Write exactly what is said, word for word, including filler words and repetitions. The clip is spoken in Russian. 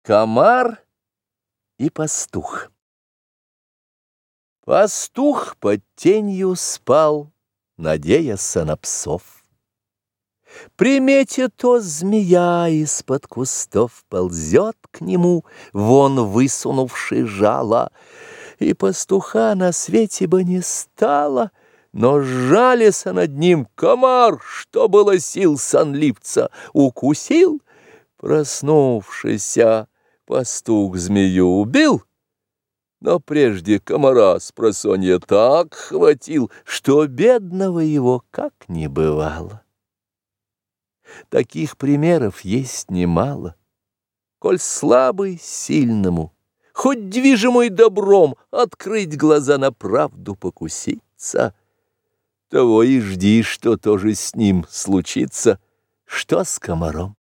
Комар и пастух. Пастух под тенью спал, надеяся на псов. Приметит то змея из-под кустов ползет к нему, вон высунувши жало, и пастуха на свете бы не стало, но сжалился над ним комар, что было сил сонливца, укусил. Проснувшийся пастух змею убил, но прежде комара спросонья так хватил, что бедного его как не бывало. Таких примеров есть немало. Коль слабый сильному, хоть движимый добром, открыть глаза на правду покуситься, того и жди, что тоже с ним случится, что с комаром.